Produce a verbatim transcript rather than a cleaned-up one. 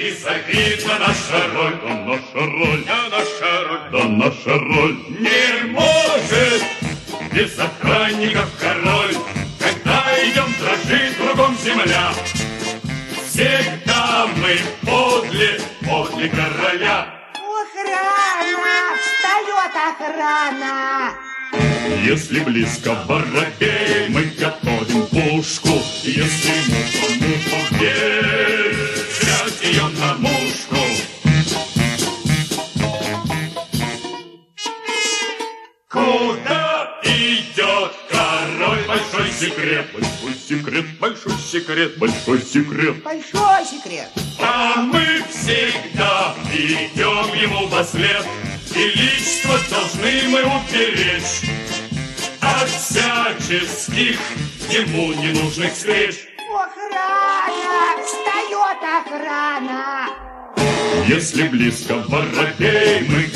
И завидна наша роль, да наша роль, да наша роль, да наша роль. Не может без охранников король, когда идем, дрожит кругом земля. Всегда мы подле, подле короля. Охрана! Встает охрана! Если близко воробей, мы готовим пушку. Если муха, муха, верь, взять ее на мушку. Куда идет король? Большой секрет, большой секрет, большой секрет, большой секрет. Большой секрет. А мы всегда идем ему вослед, и лично должны мы уберечь от всяческих ему ненужных встреч. Охрана! Встает охрана! Если близко воробей, мы